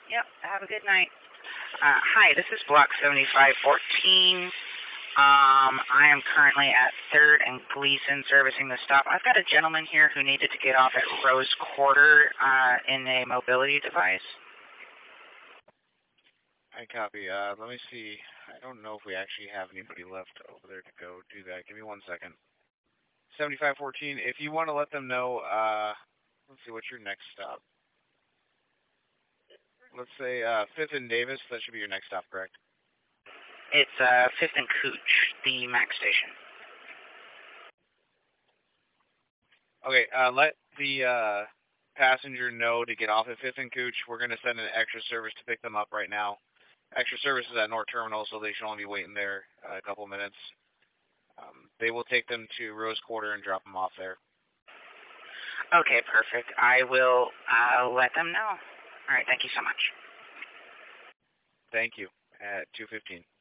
Yep. Have a good night. Hi, this is Block 7514. I am currently at 3rd and Gleason servicing the stop. I've got a gentleman here who needed to get off at Rose Quarter in a mobility device. I copy. Let me see. I don't know if we actually have anybody left over there to go do that. Give me 1 second. 7514, if you want to let them know, let's see, what's your next stop? Let's say 5th and Davis. That should be your next stop, correct? It's 5th and Cooch, the MAX station. Okay, let the passenger know to get off at 5th and Cooch. We're going to send an extra service to pick them up right now. Extra service is at North Terminal, so they should only be waiting there a couple minutes. They will take them to Rose Quarter and drop them off there. Okay, perfect. I will let them know. All right, thank you so much. Thank you. At 2:15.